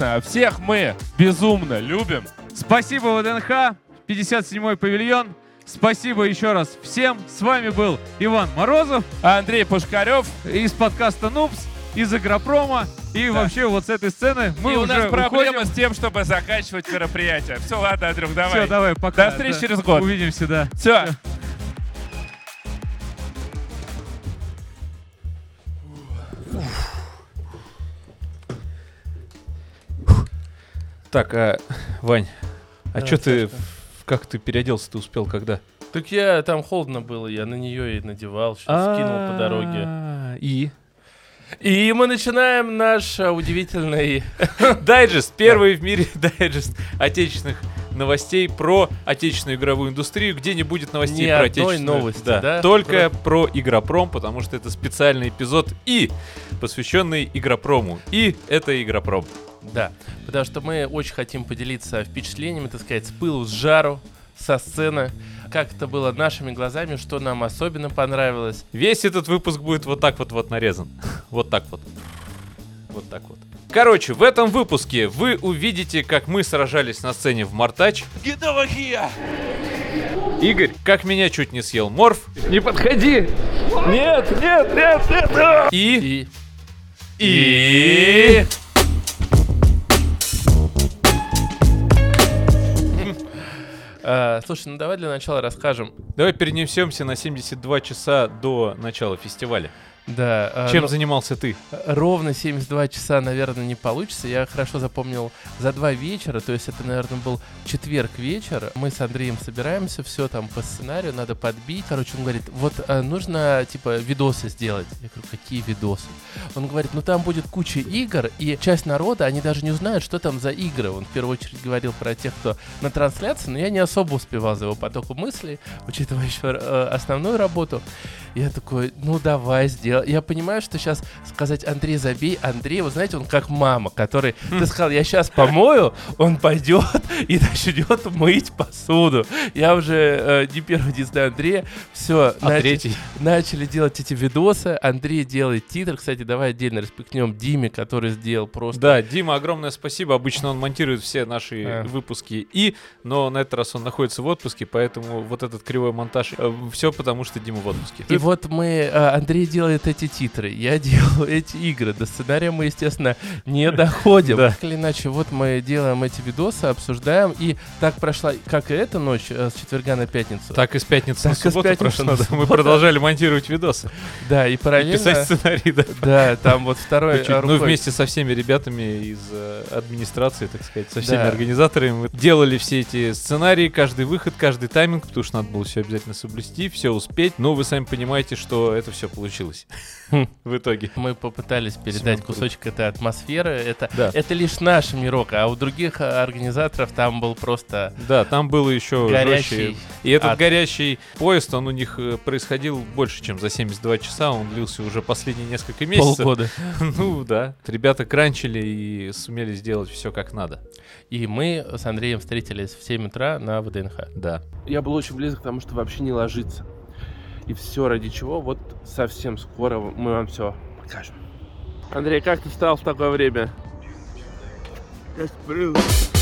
честно, всех мы безумно любим. Спасибо, ВДНХ, 57-й павильон. Спасибо еще раз всем. С вами был Иван Морозов, Андрей Пушкарев. из подкаста «Нупс», из Игропрома. И вообще вот с этой сцены мы и уже у нас проблема уходим. с тем, чтобы заканчивать мероприятие. Все, ладно, Андрюх, давай. Все, давай, пока. До встречи через год. Увидимся, да. Все. Так, Вань, Да, что ты, Сашка. как ты переоделся, ты успел когда? Так там холодно было, я на нее и надевал, сейчас скинул по дороге. И мы начинаем наш удивительный... Дайджест, первый в мире дайджест отечественных новостей про отечественную игровую индустрию, где не будет новостей Ни про одной отечественную. новости, да? Только про Игропром, потому что это специальный эпизод посвященный Игропрому. И это Игропром. Да, потому что мы очень хотим поделиться впечатлениями, так сказать, с пылу, с жару, со сцены, как это было нашими глазами, что нам особенно понравилось. Весь этот выпуск будет вот так вот нарезан. Вот так вот. Вот так вот. Короче, в этом выпуске вы увидите, как мы сражались на сцене в Мортач. Игорь, как меня чуть не съел Морф. Не подходи! Нет! И... Слушай, ну давай для начала расскажем. Давай перенесемся на 72 часа до начала фестиваля. Да, Чем занимался ты? ровно 72 часа, наверное, не получится. Я хорошо запомнил за 2 вечера, то есть это, наверное, был четверг вечер. Мы с Андреем собираемся, все там по сценарию надо подбить. Короче, он говорит, вот нужно, типа, видосы сделать. Я говорю, какие видосы? Он говорит, ну там будет куча игр, и часть народа, они даже не узнают, что там за игры. Он в первую очередь говорил про тех, кто на трансляции, но я не особо успевал за его потоком мыслей, учитывая еще основную работу. Я такой, ну давай сделай. Я понимаю, что сейчас сказать Андрей, забей. Андрей, вы знаете, он как мама, который, ты сказал, я сейчас помою, он пойдет и начнет мыть посуду. Я уже не первый день знаю Андрея. Все, Третий. начали делать эти видосы. Андрей делает титр. Кстати, давай отдельно респектнем Диме, который сделал просто... Да, Дима, огромное спасибо. Обычно он монтирует все наши выпуски, но на этот раз он находится в отпуске, поэтому вот этот кривой монтаж, все потому, что Дима в отпуске. И вот Андрей делает эти титры, я делаю эти игры. До сценария мы, естественно, не доходим. Так или иначе, вот мы делаем эти видосы, обсуждаем, и так прошла, как и эта ночь, с четверга на пятницу. Так и с пятницы на Так и с субботу пятницы прошло, на да. Мы субботу. продолжали монтировать видосы. Да, и И параллельно... писать сценарий, да. Да, там вот второй Ну, рукой. вместе со всеми ребятами из администрации, так сказать, со всеми Да. организаторами мы делали все эти сценарии, каждый выход, каждый тайминг, потому что надо было все обязательно соблюсти, все успеть. Но вы сами понимаете, что это все получилось в итоге. Мы попытались передать Семен кусочек этой атмосферы. Да. Это лишь наш мирок, а у других организаторов там был просто Да, там было еще горячий жестче. И этот ад. горячий поезд, он у них происходил больше, чем за 72 часа. Он длился уже последние несколько месяцев. полгода. Ну да. Ребята кранчили и сумели сделать все как надо. И мы с Андреем встретились в 7 утра на ВДНХ. Да. Я был очень близок к тому, чтобы вообще не ложиться. И все ради чего, вот совсем скоро мы вам все покажем. Андрей, как ты встал в такое время? Я сплю.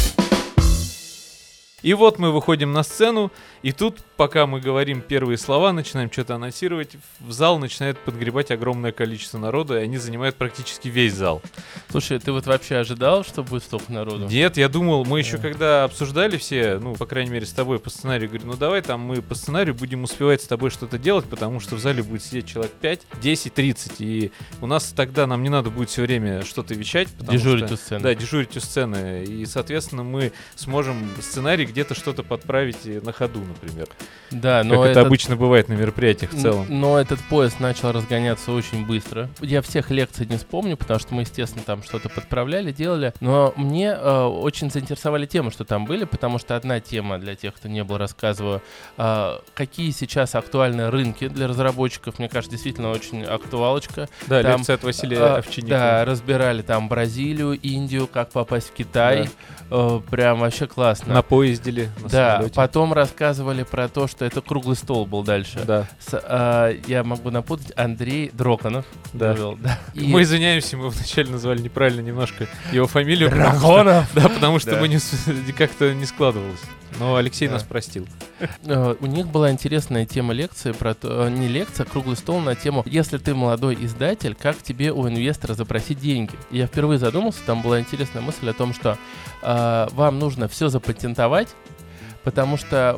И вот мы выходим на сцену, и тут, пока мы говорим первые слова, начинаем что-то анонсировать, в зал начинает подгребать огромное количество народа, и они занимают практически весь зал. Слушай, ты вот вообще ожидал, что будет столько народу? Нет, я думал, мы еще когда обсуждали все, ну, по крайней мере, с тобой по сценарию, говорю, ну давай там мы по сценарию будем успевать с тобой что-то делать, потому что в зале будет сидеть человек 5, 10, 30, и у нас тогда нам не надо будет все время что-то вещать. Дежурить что, у сцены. Да, дежурить у сцены, и, соответственно, мы сможем сценарий где-то что-то подправить на ходу, например. Да, но как это этот- обычно бывает на мероприятиях в целом. Но этот поезд начал разгоняться очень быстро. Я всех лекций не вспомню, потому что мы, естественно, там что-то подправляли, делали. Но мне очень заинтересовали темы, что там были, потому что одна тема, для тех, кто не был, рассказываю, какие сейчас актуальны рынки для разработчиков. Мне кажется, действительно очень актуалочка. Да, там, лекция от Василия Овчинникова. Да, разбирали там Бразилию, Индию, как попасть в Китай. Прям вообще классно. На поезде ли, на Да, самолете. потом рассказывали про то, то, что это круглый стол был дальше. Да. Я могу напутать, Андрей Дроконов. Да. вел, да. И- Мы извиняемся, мы вначале назвали неправильно немножко его фамилию. Драконов! Да, потому что Да. мы как-то не складывалось. Но Алексей Да. нас простил. У них была интересная тема лекции, не лекция, а круглый стол на тему «Если ты молодой издатель, как тебе у инвестора запросить деньги?» Я впервые задумался, там была интересная мысль о том, что вам нужно все запатентовать, потому что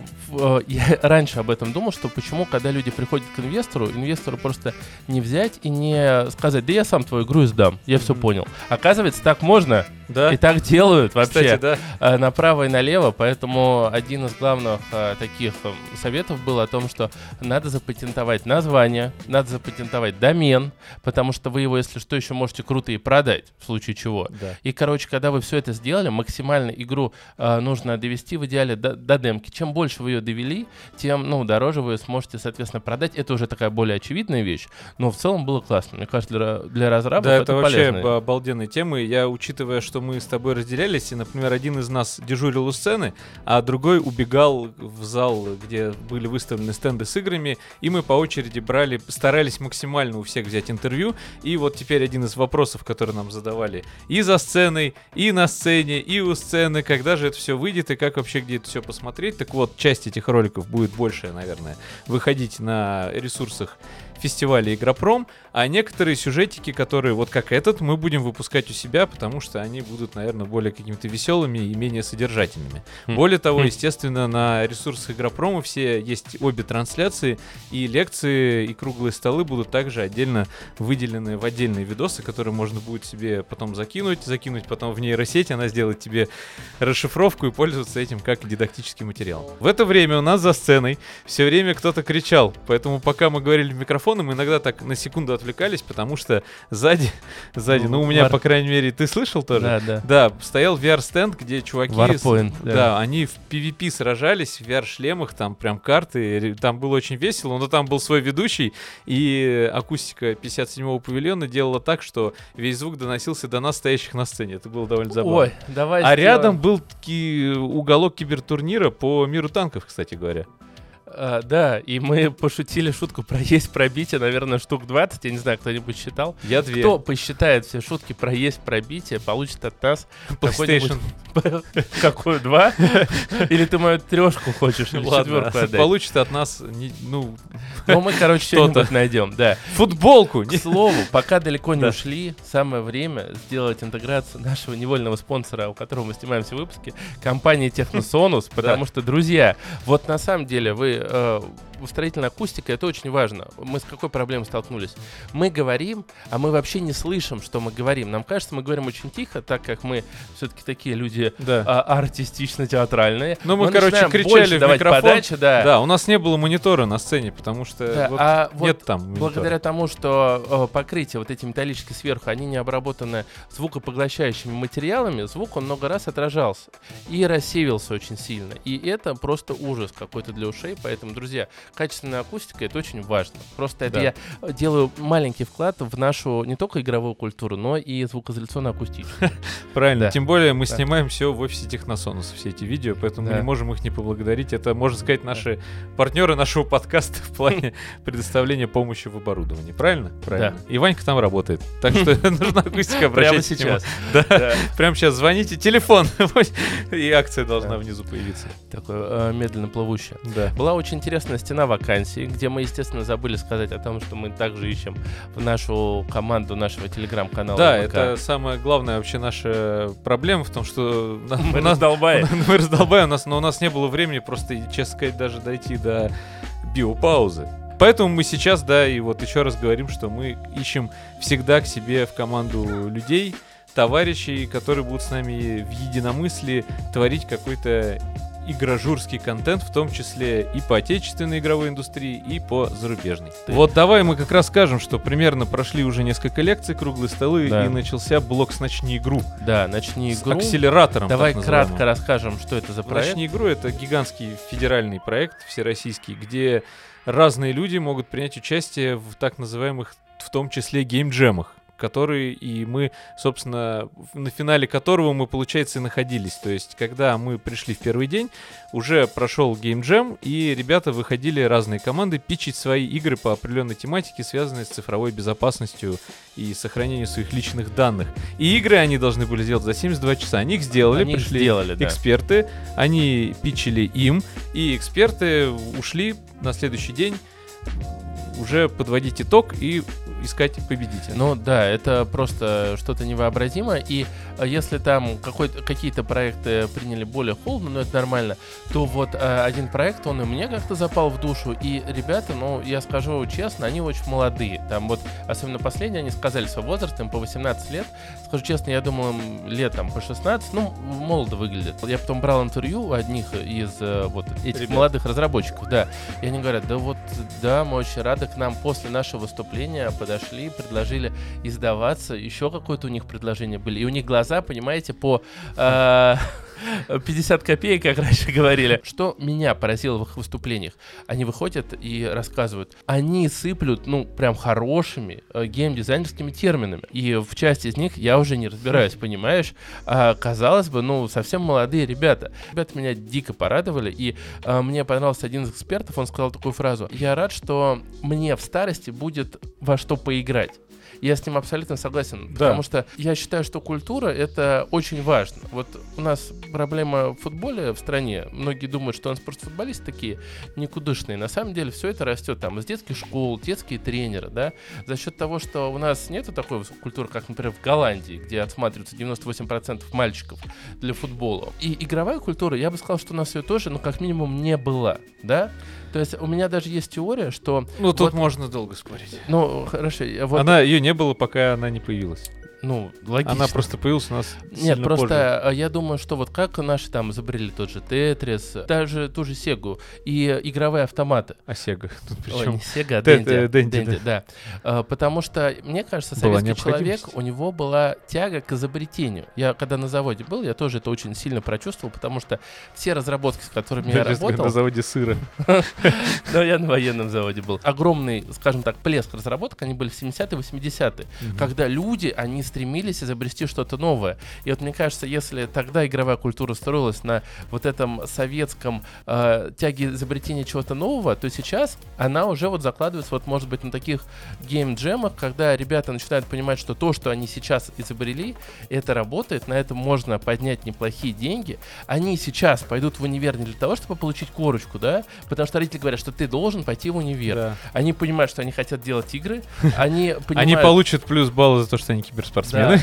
я раньше об этом думал, что почему, когда люди приходят к инвестору просто не взять и не сказать: да я сам твою игру издам, я все понял. Оказывается, так можно, Да? и так делают вообще. Кстати, да. Направо и налево, поэтому один из главных таких советов был о том, что надо запатентовать название, надо запатентовать домен, потому что вы его, если что, еще можете круто и продать, в случае чего. Да. И, короче, когда вы все это сделали, максимально игру нужно довести в идеале до демки. Чем больше вы ее довели, тем дороже вы сможете, соответственно, продать. Это уже такая более очевидная вещь, но в целом было классно. Мне кажется, для разрабов Да, это это вообще полезно. обалденные темы. Я, учитывая, что мы с тобой разделялись, и, например, один из нас дежурил у сцены, а другой убегал в зал, где были выставлены стенды с играми, и мы по очереди старались максимально у всех взять интервью. И вот теперь один из вопросов, которые нам задавали и за сценой, и на сцене, и у сцены, когда же это все выйдет, и как вообще где это все посмотреть. Так вот, часть этих роликов будет больше, наверное, выходить на ресурсах фестиваля Игропром, а некоторые сюжетики, которые, вот как этот, мы будем выпускать у себя, потому что они будут, наверное, более какими-то веселыми и менее содержательными. Более того, естественно, на ресурсах Игропрома все есть обе трансляции, и лекции, и круглые столы будут также отдельно выделены в отдельные видосы, которые можно будет себе потом закинуть потом в нейросеть, она сделает тебе расшифровку и пользоваться этим как дидактическим материалом. В это время у нас за сценой все время кто-то кричал, поэтому пока мы говорили в микрофон, мы иногда так на секунду отвлекались, потому что сзади, у меня, по крайней мере, ты слышал тоже? Да, стоял VR-стенд, где чуваки, Warpoint, да. они в PvP сражались, в VR-шлемах, там прям карты, там было очень весело, но там был свой ведущий, и акустика 57-го павильона делала так, что весь звук доносился до нас, стоящих на сцене. Это было довольно забавно. Ой, давай А сделаем. рядом был уголок кибертурнира по миру танков, кстати говоря. Да, и мы пошутили шутку про есть пробитие, наверное, штук 20, я не знаю, кто-нибудь считал. Я 2. Кто посчитает все шутки про есть пробитие, получит от нас PlayStation. какую, 2? Или ты мою 3 хочешь, или 4 отдать? Получит от нас, Ну, мы, короче, что-нибудь найдем, да. футболку. К слову, пока далеко не ушли, самое время сделать интеграцию нашего невольного спонсора, у которого мы снимаем все выпуски, компании Техносонус, потому что, друзья, вот на самом деле строительная акустика — это очень важно. Мы с какой проблемой столкнулись? Мы говорим, а мы вообще не слышим, что мы говорим. Нам кажется, мы говорим очень тихо, так как мы все-таки такие люди артистично-театральные. Ну, мы, короче, кричали в микрофон. Подачи, Да, у нас не было монитора на сцене, потому что нет там монитора. Благодаря тому, что покрытие, вот эти металлические сверху, они не обработаны звукопоглощающими материалами, звук он много раз отражался и рассеивался очень сильно. И это просто ужас какой-то для ушей. Поэтому, друзья, качественная акустика — это очень важно. Просто это я делаю маленький вклад в нашу не только игровую культуру, но и звукоизоляционно-акустическую. Правильно, Да. тем более мы снимаем все в офисе Техносонуса, все эти видео, поэтому мы Да. не можем их не поблагодарить. Это, можно сказать, наши партнеры нашего подкаста в плане предоставления помощи в оборудовании. Правильно? Правильно. И Ванька там работает. Так что нужна акустика, Прямо обращайтесь к нему. сейчас. Да. Прямо сейчас звоните, телефон, и акция должна внизу появиться. Такое медленно плывущее. Да. Была очень интересная стена вакансий, где мы, естественно, забыли сказать о том, что мы также ищем в нашу команду нашего телеграм-канала. Да, ВК. это самая главная вообще наша проблема в том, что Мы раздолбаем. мы раздолбаем, но у нас не было времени просто, честно сказать, даже дойти до биопаузы. Поэтому мы сейчас, да, и вот еще раз говорим, что мы ищем всегда к себе в команду людей, товарищей, которые будут с нами в единомыслии творить какой-то игрожурский контент, в том числе и по отечественной игровой индустрии, и по зарубежной. Вот давай мы как раз скажем, что примерно прошли уже несколько лекций, круглые столы, Да. и начался блок с «Начни игру». Да, начни С игру. акселератором. Давай так называемым. кратко расскажем, что это за проект. «Начни игру» — это гигантский федеральный проект всероссийский, где разные люди могут принять участие в так называемых, в том числе, геймджемах. который и мы, собственно, на финале которого мы, получается, и находились. То есть, когда мы пришли в первый день, уже прошел геймджем, и ребята выходили, разные команды, питчить свои игры по определенной тематике, связанной с цифровой безопасностью и сохранением своих личных данных. И игры они должны были сделать за 72 часа. Они их сделали, Они их пришли сделали, да. эксперты, они питчили им, и эксперты ушли на следующий день уже подводить итог и искать победителя. Ну да, это просто что-то невообразимое. И если там какие-то проекты приняли более холодно, но это нормально, то вот один проект, он и мне как-то запал в душу. И ребята, ну, я скажу честно, они очень молодые. Там вот, особенно последние, они сказали свой возраст, им по 18 лет. Скажу честно, я думал, им лет там по 16, ну, молодо выглядят. Я потом брал интервью у одних из вот этих молодых разработчиков, да. И они говорят, да вот, да, мы очень рады, к нам после нашего выступления подошли, предложили издаваться, еще какое-то у них предложение были. И у них глаза, понимаете, по 50 копеек, как раньше говорили. Что меня поразило в их выступлениях? Они выходят и рассказывают. Они сыплют, ну, прям хорошими геймдизайнерскими терминами. И в части из них я уже не разбираюсь, понимаешь? Казалось бы, ну, совсем молодые ребята. Ребята меня дико порадовали. И мне понравился один из экспертов, он сказал такую фразу. Я рад, что мне в старости будет во что поиграть. Я с ним абсолютно согласен, Да. потому что я считаю, что культура — это очень важно. Вот у нас проблема в футболе в стране. Многие думают, что у нас просто футболисты такие никудышные. На самом деле все это растет там из детских школ, детские тренеры, да. За счет того, что у нас нету такой культуры, как, например, в Голландии, где отсматриваются 98% мальчиков для футбола. И игровая культура, я бы сказал, что у нас ее тоже, ну, как минимум, не была, да. То есть у меня даже есть теория, что... Ну, тут вот, можно долго спорить. ну, хорошо. Вот, Ее не было, пока она не появилась. ну, логично. Она просто появилась у нас Нет, сильно просто позже. я думаю, что вот как наши там изобрели тот же Тетрис, даже ту же Сегу и игровые автоматы. А Сега тут при Ой, чем? не Сега, а Денди, Денди, да. Потому что, мне кажется, Была советский человек, необходимость. у него была тяга к изобретению. Я когда на заводе был, я тоже это очень сильно прочувствовал, потому что все разработки, с которыми я работал... На заводе сыра. Но я на военном заводе был. Огромный, скажем так, плеск разработок, они были в 70-е, 80-е, когда люди, они стремились изобрести что-то новое. И вот мне кажется, если тогда игровая культура строилась на вот этом советском тяге изобретения чего-то нового, то сейчас она уже вот закладывается, вот может быть, на таких гейм-джемах, когда ребята начинают понимать, что то, что они сейчас изобрели, это работает, на этом можно поднять неплохие деньги. Они сейчас пойдут в универ не для того, чтобы получить корочку, да, потому что родители говорят, что ты должен пойти в универ. Да. Они понимают, что они хотят делать игры, они понимают... Они получат плюс баллы за то, что они киберспортсмены.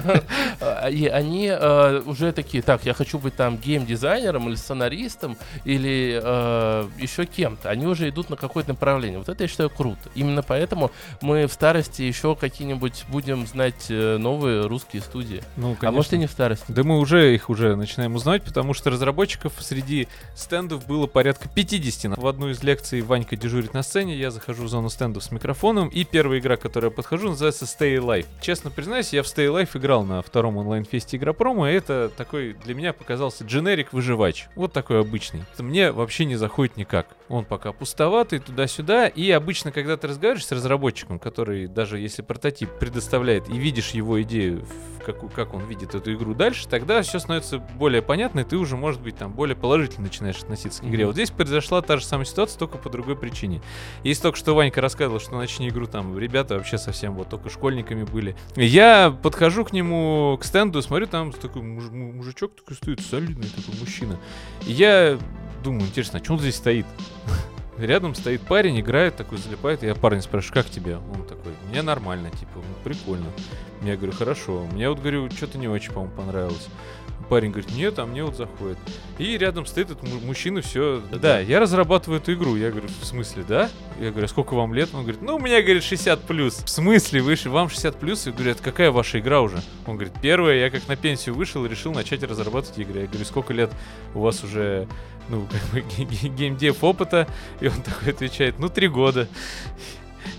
И они уже такие, так, я хочу быть там гейм-дизайнером или сценаристом или еще кем-то. Они уже идут на какое-то направление. Вот это я считаю круто. Именно поэтому мы в старости еще какие-нибудь будем знать новые русские студии. Ну, А может и не в старости. Да мы уже их начинаем узнавать, потому что разработчиков среди стендов было порядка 50. В одну из лекций Ванька дежурит на сцене, я захожу в зону стендов с микрофоном, и первая игра, к которой я подхожу, называется Stay Alive. Честно признаюсь, я в Stay Alive играл на втором онлайн-фесте Игропрома, и это такой для меня показался дженерик-выживач. Вот такой обычный. Это мне вообще не заходит никак. Он пока пустоватый, туда-сюда, и обычно, когда ты разговариваешь с разработчиком, который, даже если прототип предоставляет, и видишь его идею, как он видит эту игру дальше, тогда все становится более понятно, и ты уже, может быть, там более положительно начинаешь относиться к игре. Вот здесь произошла та же самая ситуация, только по другой причине. Если только что Ванька рассказывал, что начни игру, там ребята вообще совсем вот только школьниками были. Я подхожу к нему, к стенду, смотрю, там такой мужичок такой стоит, солидный такой мужчина. И я думаю, интересно, а что он здесь стоит? Рядом стоит парень, играет, такой залипает. И я парня спрашиваю, как тебе? Он такой, мне нормально, типа, ну, прикольно. Я говорю, хорошо. Мне вот, говорю, что-то не очень, по-моему, понравилось. Парень говорит, нет, а мне вот заходит. И рядом стоит этот мужчина, все. Да, я разрабатываю эту игру. Я говорю, в смысле, да? Я говорю, а сколько вам лет? Он говорит, ну, у меня, говорит, 60+. В смысле, выше, вам 60+? Я говорю, это какая ваша игра уже? Он говорит, первая, я как на пенсию вышел и решил начать разрабатывать игры. Я говорю, сколько лет у вас уже, ну, как бы, геймдев опыта? И он такой отвечает, ну, 3 года.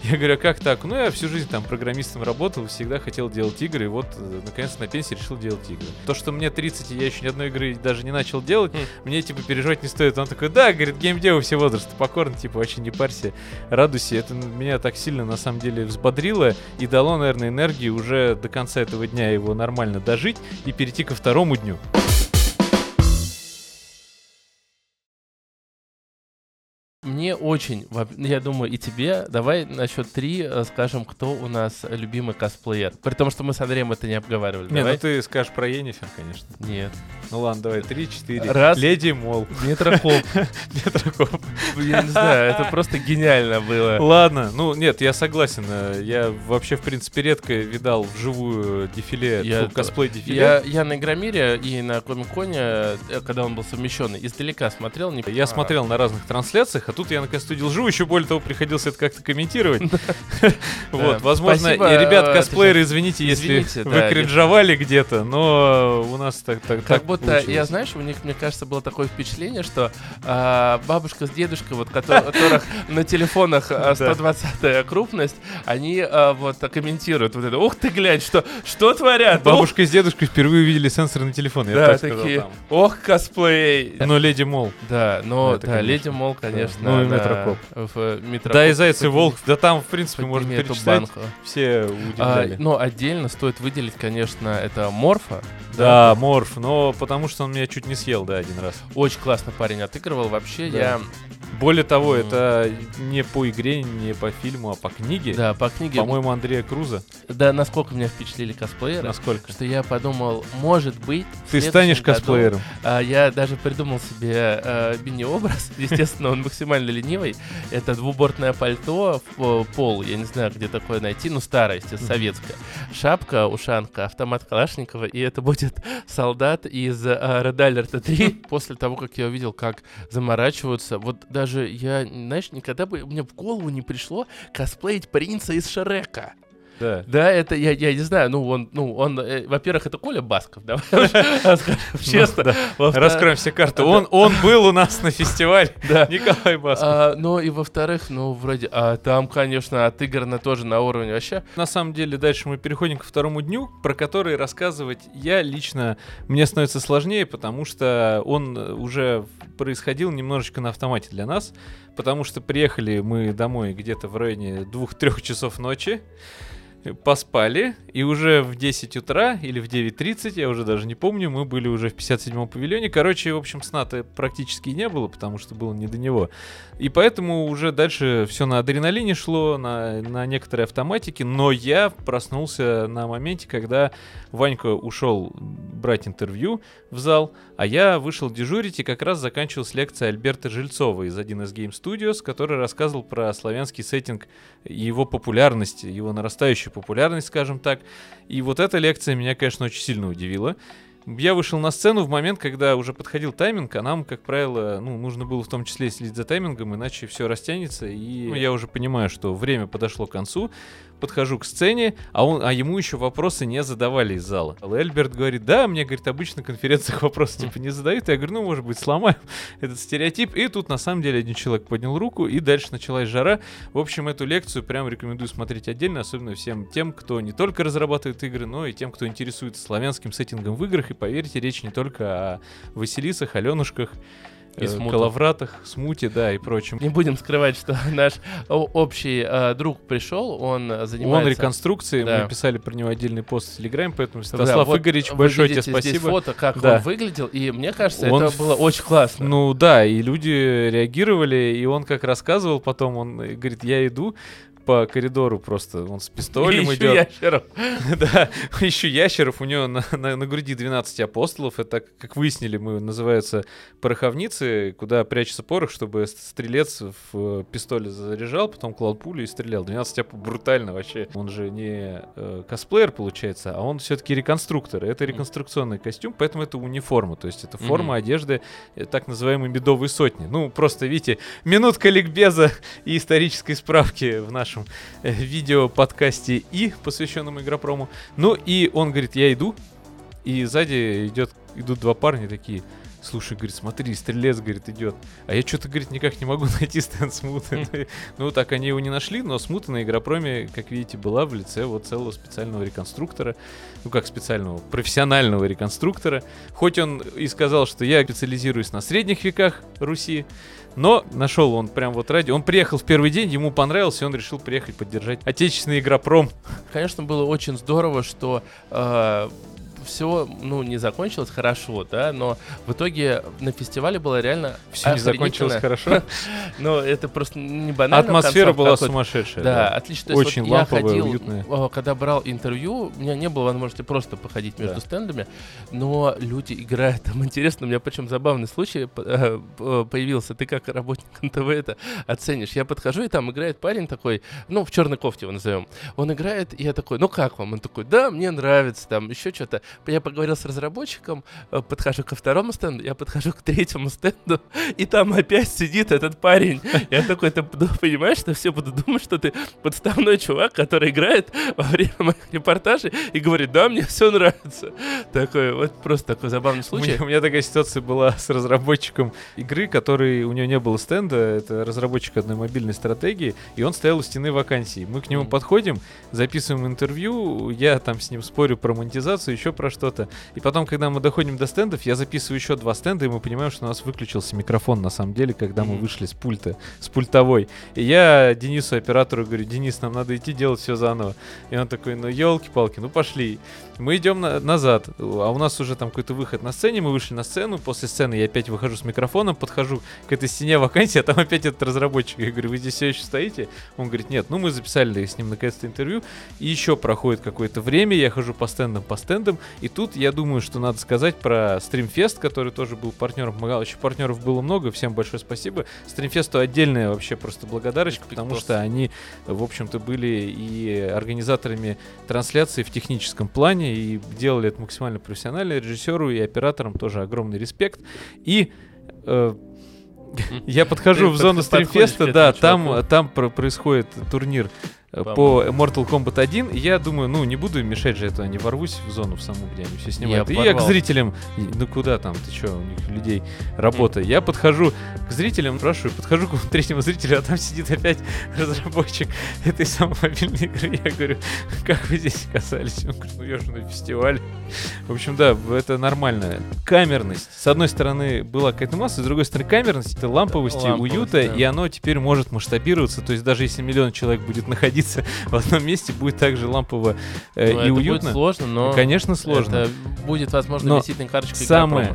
Я говорю, а как так? Ну, я всю жизнь там программистом работал, всегда хотел делать игры, и вот, наконец, на пенсии решил делать игры. То, что мне 30, и я еще ни одной игры даже не начал делать, мне, типа, переживать не стоит. Он такой, да, говорит, геймдевы все возраста, покорно, типа, вообще не парься, радуйся. Это меня так сильно, на самом деле, взбодрило и дало, наверное, энергии уже до конца этого дня его нормально дожить и перейти ко второму дню. Мне очень, я думаю, и тебе, давай на счет 3 скажем, кто у нас любимый косплеер. При том, что мы с Андреем это не обговаривали. Не, давай. ну ты скажешь про Йеннифер, конечно. Нет. Ну ладно, давай, 3-4. Раз. Леди Мол. Метрокоп. Метрокоп. Я не знаю, это просто гениально было. Ладно, ну нет, я согласен. Я вообще, в принципе, редко видал вживую дефиле, косплей-дефиле. Я на Игромире и на Комик-Коне, когда он был совмещенный, издалека смотрел. Я смотрел на разных трансляциях, а тут я наконец-то увидел живую, еще более того, приходилось это как-то комментировать. Вот, возможно, и ребят, косплееры, извините, если вы кринжовали где-то, но у нас так как будто, я знаешь, у них, мне кажется, было такое впечатление, что бабушка с дедушкой, вот которых на телефонах 120-я крупность, они вот комментируют вот это. Ух ты, глянь, что творят? Бабушка с дедушкой впервые увидели сенсорный телефон, я так сказал. Такие, ох, косплей. Но Леди Мол. Да, но Леди Мол, конечно. Ну и Метрокоп. Да, и Зайцы Волк. Да там, в принципе, можно перечислять. Все удивляли. Но отдельно стоит выделить, конечно, это Морфа. Да, Морф, но потому что он меня чуть не съел, да, один раз. Очень классно парень отыгрывал. Вообще я... Более того, это не по игре, не по фильму, а по книге. Да, по книге. По-моему, Андрея Круза. Да, насколько меня впечатлили косплееры. Насколько? Что я подумал, может быть... Ты станешь косплеером. Я даже придумал себе мини-образ. Естественно, он максимально ленивый. Это двубортное пальто, пол, я не знаю, где такое найти, ну, старое, естественно, советское. Шапка, ушанка, автомат Калашникова, и это будет солдат из Red Alert 3. После того, как я увидел, как заморачиваются, вот даже я, знаешь, никогда бы мне в голову не пришло косплеить принца из Шрека. Да, это, я не знаю, он, во-первых, это Коля Басков, давай скажем честно. Раскроем все карты. Он был у нас на фестивале, Николай Басков. Ну и во-вторых, вроде, там, конечно, отыграно тоже на уровне вообще. На самом деле, дальше мы переходим ко второму дню, про который рассказывать мне становится сложнее, потому что он уже происходил немножечко на автомате для нас, потому что приехали мы домой где-то в районе 2-3 часов ночи, поспали, и уже в 10 утра или в 9:30, я уже даже не помню, мы были уже в 57-м павильоне. Короче, в общем, сна-то практически не было, потому что было не до него. И поэтому уже дальше все на адреналине шло, на некоторой автоматике, но я проснулся на моменте, когда Ванька ушел брать интервью в зал, а я вышел дежурить, и как раз заканчивалась лекция Альберта Жильцова из 1С Game Studios, который рассказывал про славянский сеттинг и его популярность, его нарастающую популярность, скажем так. И вот эта лекция меня, конечно, очень сильно удивила. Я вышел на сцену в момент, когда уже подходил тайминг, а нам, как правило, нужно было в том числе следить за таймингом, иначе все растянется, и я уже понимаю, что время подошло к концу. Подхожу к сцене, а ему еще вопросы не задавали из зала. Эльберт говорит, да, мне, говорит, обычно на конференциях вопросы типа не задают. Я говорю, может быть, сломаем этот стереотип. И тут, на самом деле, один человек поднял руку, и дальше началась жара. В общем, эту лекцию прям рекомендую смотреть отдельно, особенно всем тем, кто не только разрабатывает игры, но и тем, кто интересуется славянским сеттингом в играх. И поверьте, речь не только о Василисах, Аленушках, и Калавратах, Смуте, да, и прочем. Не будем скрывать, что наш общий друг пришел, он занимается... Он реконструкцией, мы писали про него отдельный пост в Телеграме, поэтому, Святослав Игоревич, большое тебе спасибо. Здесь фото, как он выглядел, и мне кажется, это было очень классно. Ну да, и люди реагировали, и он как рассказывал потом, он говорит, я иду по коридору просто, он с пистолем идет. Ищу ящеров. Да, ищу ящеров, у него на груди 12 апостолов, это, как выяснили, называются пороховницы, куда прячется порох, чтобы стрелец в пистоле заряжал, потом клал пулю и стрелял. 12 апостолов, брутально вообще. Он же не косплеер, получается, а он все-таки реконструктор. Это реконструкционный костюм, поэтому это униформа, то есть это форма одежды так называемой медовой сотни. Просто, видите, минутка ликбеза и исторической справки в нашем видео-подкасте посвященному Игропрому. И он говорит, я иду, и сзади идут два парня такие, слушай, говорит, смотри, стрелец, говорит, идет. А я что-то, говорит, никак не могу найти стенд Смута. Ну, так они его не нашли, но Смута на Игропроме, как видите, была в лице вот целого специального реконструктора. Ну, как специального, профессионального реконструктора. Хоть он и сказал, что я специализируюсь на средних веках Руси, но нашел он прям вот ради... Он приехал в первый день, ему понравилось, и он решил приехать поддержать отечественный Игропром. Конечно, было очень здорово, что все, не закончилось хорошо, да, но в итоге на фестивале было реально Все не закончилось хорошо. Но это просто не банально. Атмосфера была сумасшедшая. Да, отлично. Очень ламповая, уютная. Я ходил, когда брал интервью, у меня не было возможности просто походить между стендами, но люди играют там интересно. У меня причем забавный случай появился. Ты как работник НТВ это оценишь. Я подхожу, и там играет парень такой, в черной кофте его назовем. Он играет, и я такой, как вам? Он такой, да, мне нравится, там еще что-то. Я поговорил с разработчиком, подхожу ко второму стенду, я подхожу к третьему стенду, и там опять сидит этот парень. Я такой, ты понимаешь, что все будут думать, что ты подставной чувак, который играет во время моих репортажей и говорит, да, мне все нравится. Такой, вот просто такой забавный случай. У меня такая ситуация была с разработчиком игры, который, у него не было стенда, это разработчик одной мобильной стратегии, и он стоял у стены вакансий. Мы к нему подходим, записываем интервью, я там с ним спорю про монетизацию, еще про что-то. И потом, когда мы доходим до стендов, я записываю еще 2 стенда, и мы понимаем, что у нас выключился микрофон, на самом деле, когда мы вышли с пульта, с пультовой. И я Денису, оператору, говорю, Денис, нам надо идти делать все заново. И он такой, елки-палки, пошли. Мы идем назад, а у нас уже там какой-то выход на сцене, мы вышли на сцену, после сцены я опять выхожу с микрофоном, подхожу к этой стене вакансии, а там опять этот разработчик. Я говорю, вы здесь все еще стоите? Он говорит, нет, мы записали с ним наконец-то интервью, и еще проходит какое-то время, я хожу по стендам, и тут я думаю, что надо сказать про Стримфест, который тоже был партнером, еще партнеров было много, всем большое спасибо. Стримфесту отдельная вообще просто благодарочка, потому что они, в общем-то, были и организаторами трансляции в техническом плане, и делали это максимально профессионально. Режиссеру и операторам тоже огромный респект. И я подхожу в зону Стримфеста, да, там происходит турнир по Mortal Kombat 1, и я думаю, не буду им мешать же это, не ворвусь в зону в саму, где они все снимают. И я к зрителям, куда там, ты что, у них людей работа. Я подхожу к зрителям, спрашиваю, подхожу к третьему зрителю, а там сидит опять разработчик этой самой мобильной игры. Я говорю, как вы здесь оказались? Он говорит, я же на фестивале. В общем, да, это нормально. Камерность. С одной стороны была какая-то масса, с другой стороны камерность, это ламповость, уюта, и оно теперь может масштабироваться, то есть даже если 1 000 000 человек будет находиться в одном месте, будет также лампово и уютно. Будет сложно, но... Конечно, сложно. Это будет, возможно, висеть карточкой.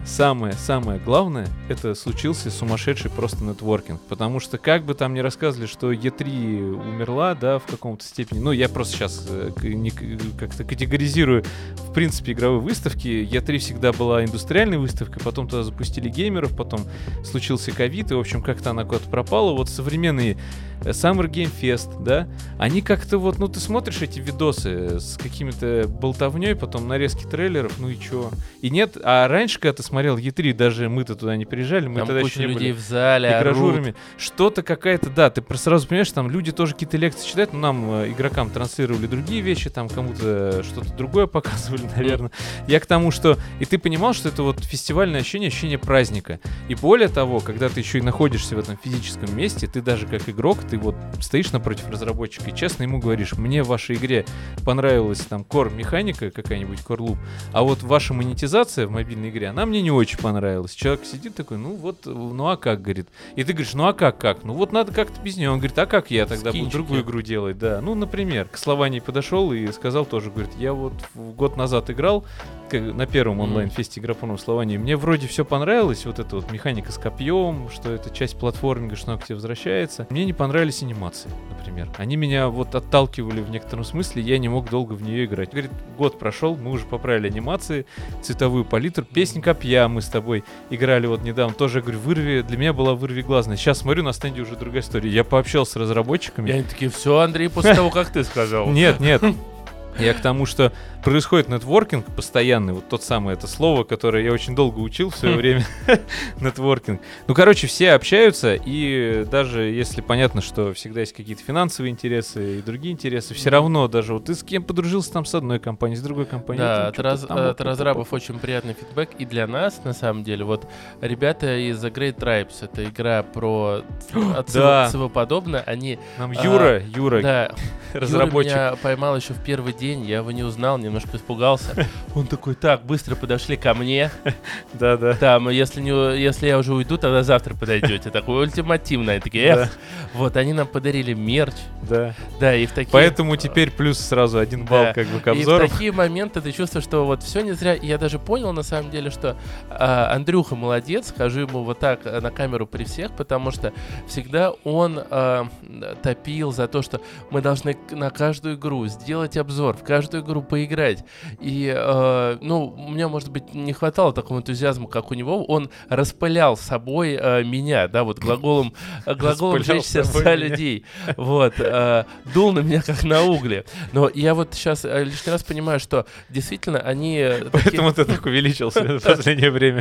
Самое главное, это случился сумасшедший просто нетворкинг. Потому что как бы там ни рассказывали, что E3 умерла, да, в каком-то степени. Я просто сейчас как-то категоризирую, в принципе, игровые выставки. E3 всегда была индустриальной выставкой, потом туда запустили геймеров, потом случился ковид, и, в общем, как-то она куда-то пропала. Вот современные Summer Game Fest, да, они как-то ты смотришь эти видосы с какими-то болтовней, потом нарезки трейлеров, и чё? И нет, а раньше, когда ты смотрел E3, даже мы-то туда не приезжали, мы там тогда еще не людей были в зале, игражурами. Что-то какая-то, да, ты сразу понимаешь, там люди тоже какие-то лекции читают, нам, игрокам, транслировали другие вещи, там кому-то что-то другое показывали, наверное. Я к тому, что... И ты понимал, что это фестивальное ощущение праздника. И более того, когда ты еще и находишься в этом физическом месте, ты даже как игрок, ты стоишь напротив разработчика и честно ему говоришь, мне в вашей игре понравилась там core-механика какая-нибудь, core-loop, а ваша монетизация в мобильной игре, она мне не очень понравилась. Человек сидит такой, а как, говорит. И ты говоришь, а как? Надо как-то без нее. Он говорит, а как я тогда буду другую игру делать? Да, например, к Славании подошел и сказал тоже, говорит, я год назад играл на первом онлайн-фесте Игропрома в Славании, мне вроде все понравилось, эта механика с копьем, что это часть платформинга, что она к тебе возвращается. Мне не понравились анимации, например. Они меня отталкивали в некотором смысле, я не мог долго в нее играть. Говорит, год прошел, мы уже поправили анимации, цветовую палитру, песня копья мы с тобой играли недавно, тоже, говорю, для меня была вырви глазная. Сейчас смотрю, на стенде уже другая история. Я пообщался с разработчиками. И они такие, все, Андрей, после того, как ты сказал. Нет. Я к тому, что происходит нетворкинг постоянный, вот тот самый, это слово, которое я очень долго учил в свое время, нетворкинг. Ну, короче, все общаются, и даже если понятно, что всегда есть какие-то финансовые интересы и другие интересы, все равно даже вот ты с кем подружился там с одной компанией, с другой компанией. Да, там что-то там, от разрабов очень приятный фидбэк. И для нас, на самом деле, вот ребята из The Great Tribes, это игра про Да. подобное, они... Нам Юра, Да, разработчик. Юра меня поймал еще в первый день, я его не узнал, немножко испугался. Он такой, так, быстро подошли ко мне. Да-да. Там, если я уже уйду, тогда завтра подойдете. Такой ультимативно. Они такие, Да. Вот, они нам подарили мерч. Да. Да, и в такие... Поэтому теперь плюс сразу 1 балл Да. как бы к И в обзору. такие моменты ты чувствуешь, что вот все не зря. И я даже понял, на самом деле, что Андрюха молодец, скажу ему вот так на камеру при всех, потому что всегда он топил за то, что мы должны на каждую игру сделать обзор, в каждую игру поиграть. И, у меня, может быть, не хватало такого энтузиазма, как у него. Он распылял собой меня, да, вот глаголом Распылял жечь сердца собой меня. людей. Вот, дул на меня как на угли. Но я вот сейчас лишний раз понимаю, что действительно они... Поэтому ты так увеличился в последнее время.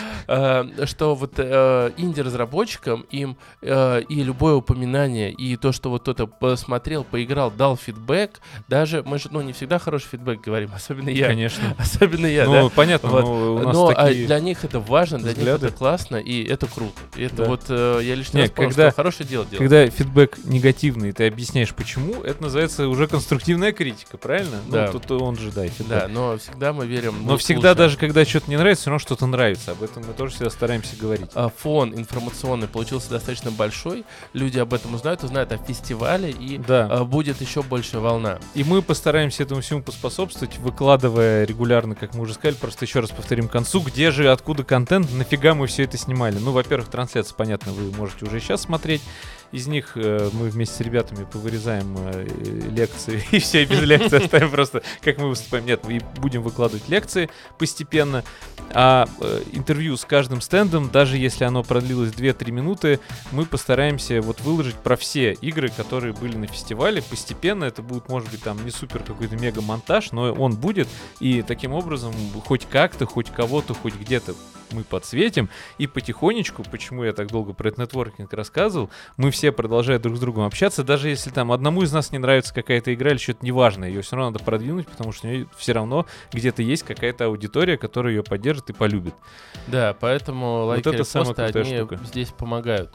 Что вот инди-разработчикам им и любое упоминание, и то, что вот кто-то посмотрел, поиграл, дал фидбэк, даже мы же, не всегда хороший фидбэк говорим, особенно я. Конечно. Особенно я, Ну, да. понятно, Вот. но у нас Но такие... для них это важно, для взгляды. них это классно, и это круто. И это Да. вот я лишний Нет, раз понял, когда- что хорошее дело делать. Когда фидбэк негативный, ты объясняешь почему, это называется уже конструктивная критика, правильно? Да. Ну, тут он же, да, фидбэк. Да, но всегда мы верим. Но в всегда, лучшее. даже когда что-то не нравится, все равно что-то нравится. Об этом мы тоже всегда стараемся говорить. Фон информационный получился достаточно большой. Люди об этом узнают о фестивале, и Да. будет еще большая волна. И мы постараемся этому всему поспособствовать, выкладывая регулярно, как мы уже сказали, просто еще раз повторим к концу, где же, откуда контент, нафига мы все это снимали. Ну, во-первых, трансляция, понятно, вы можете уже сейчас смотреть. Из них мы вместе с ребятами повырезаем лекции, и все, и без лекций оставим просто, как мы выступаем. Нет, и будем выкладывать лекции постепенно. А интервью с каждым стендом, даже если оно продлилось 2-3 минуты, мы постараемся вот выложить про все игры, которые были на фестивале. Постепенно это будет, может быть, там не супер какой-то мега-монтаж, но он будет. И таким образом хоть как-то, хоть кого-то, хоть где-то мы подсветим, и потихонечку, почему я так долго про этот нетворкинг рассказывал, мы все продолжаем друг с другом общаться, даже если там одному из нас не нравится какая-то игра или что-то неважное, ее все равно надо продвинуть, потому что у нее все равно где-то есть какая-то аудитория, которая ее поддержит и полюбит. Да, поэтому лайки это самая репосты, крутая они штука. здесь помогают.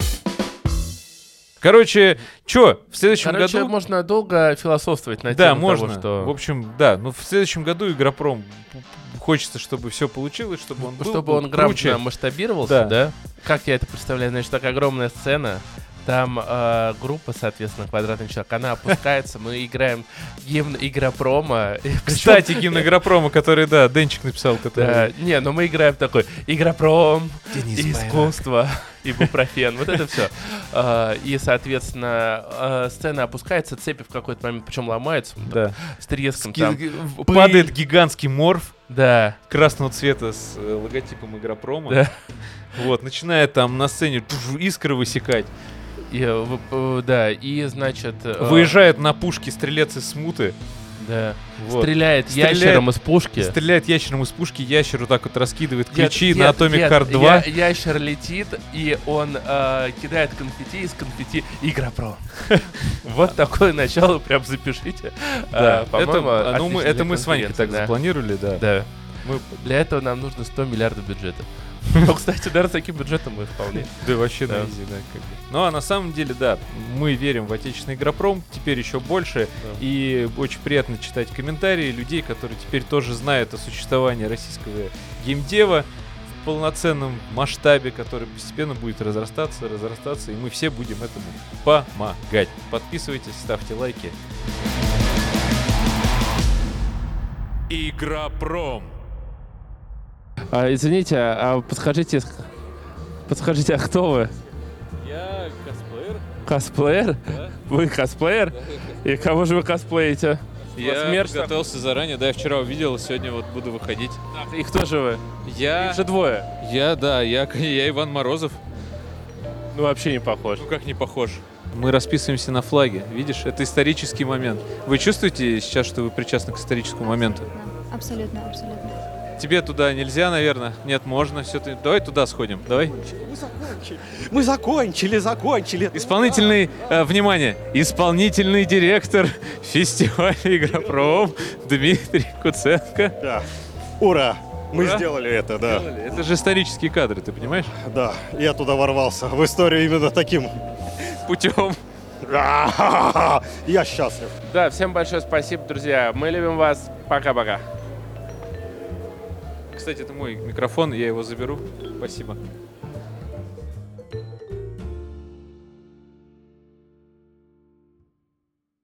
Короче, что, в следующем году... можно долго философствовать на Да, тему можно. того, что... В общем, да, но в следующем году Игропром хочется, чтобы все получилось, чтобы он был, Чтобы был он круче. грамотно масштабировался, Да. да? Как я это представляю? Значит, такая огромная сцена, там группа, соответственно, квадратный человек, она опускается, мы играем гимн Игропрома. И причем- Кстати, гимн Игропрома, который, да, Денчик написал, который... Да, не, но мы играем такой Игропром, Денис искусство, ибупрофен, вот это все. И, соответственно, сцена опускается, цепи в какой-то момент, причем ломаются, Да. с треском там. Падает гигантский морф Да, красного цвета с логотипом Игропрома. да. Вот, начинает там на сцене искры высекать. Да, и, значит... Выезжает на пушке стрелец из смуты. Да. Вот. Стреляет Стреляет- ящером из пушки. Стреляет ящером из пушки, ящер вот так вот раскидывает Дед, ключи дед, на Atomic дед, Heart 2. Ящер летит, и он кидает конфетти, из конфетти Игропром. Вот такое начало, прям запишите. Да, По-моему, это мы с Ванькой так да. запланировали, да. Да. Мы- Для этого нам нужно 100 миллиардов бюджета. Ну, кстати, даже с таким бюджетом мы вполне. Да, вообще Да. на изи, да, как бы. Ну, а на самом деле, да, мы верим в отечественный Игропром, теперь еще больше, и очень приятно читать комментарии людей, которые теперь тоже знают о существовании российского геймдева в полноценном масштабе, который постепенно будет разрастаться, и мы все будем этому помогать. Подписывайтесь, ставьте лайки. Игропром. Извините, подскажите, а кто вы? Я косплеер. Косплеер? Вы косплеер? И кого же вы косплеите? Я мерч готовился заранее, да, я вчера увидел, сегодня вот буду выходить. И кто же вы? Я Их же двое. Я Иван Морозов. Ну, вообще не похож. Ну как не похож? Мы расписываемся на флаге. Видишь, это исторический момент. Вы чувствуете сейчас, что вы причастны к историческому моменту? Абсолютно, абсолютно. Тебе туда нельзя, наверное? Нет, можно. Все, давай туда сходим. Давай. Мы закончили. Исполнительный, внимание, исполнительный директор фестиваля Игропром Дмитрий Куценко. Да. Ура! Мы Ура. сделали это, да. Это же исторические кадры, ты понимаешь? Да, я туда ворвался. В историю именно таким. Путем. Я счастлив. Да, всем большое спасибо, друзья. Мы любим вас. Пока-пока. Кстати, это мой микрофон, я его заберу. Спасибо.